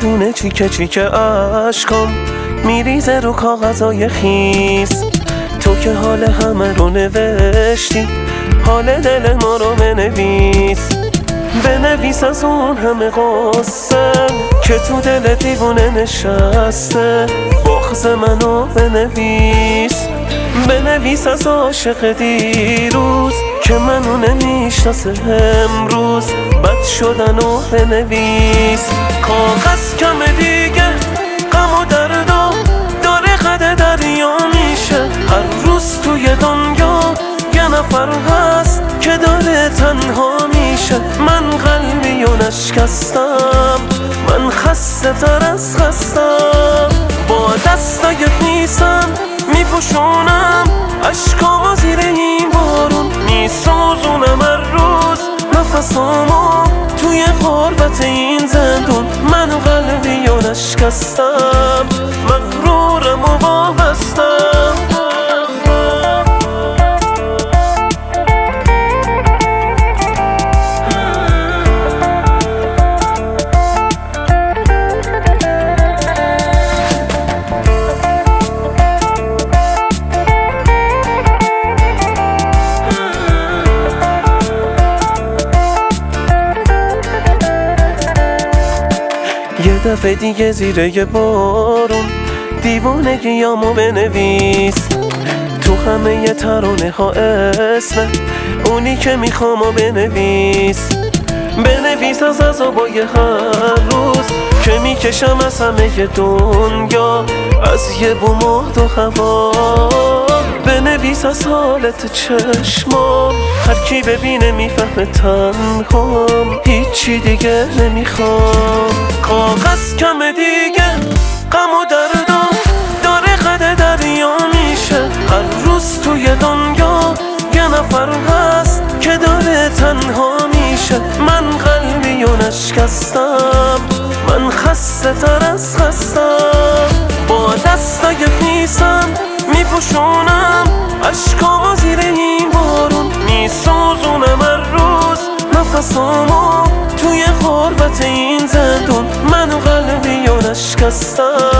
دونه چیکه چیکه عشقام میریزه رو کاغذای خیس. تو که حال همه رو نوشتی، حال دل ما رو بنویس از اون همه قصه که تو دل دیوونه نشسته. بغض منو بنویس از عاشق دیروز که منو نمیشناسه امروز. بد شدنو بنویس. کاغذ کم دیگه غم و دردو داره قد دریا میشه. هر روز توی دنیا یه نفر هست که داره تنها میشه. من قلبی و نشکستم، من خسته تر از خستم. با دستای خیسم میپوشونم اشکامو زیر این بارون. میسوزونم هر روز نفسامو توی غربت این زندون. من قلبی و نشکستم، مغرورم و وابستم. یه دفعه دیگه زیر یه بارون دیوونگیامو بنویس. تو همه ی ترانه ها اسم اونی که میخوامو بنویس از عذابای هر روز که میکشم از همه ی دنیا، از یه بوم و دو هوا. بنویس از حالت چشمام، هر کی ببینه میفهمه تنهام، هیچی دیگه نمیخوام. کاغذ کم دیگه غم و دردو داره قد دریا میشه. هر روز توی دنیا یه نفر هست که داره تنها میشه. من قلبی و نشکستم، من خسته تر از خستم. با دستای خیسم میپوشونم اشکامو زیر این بارون. میسوزونم هر روز نفسامو توی غربت این زندون. من قلبی و نشکستم.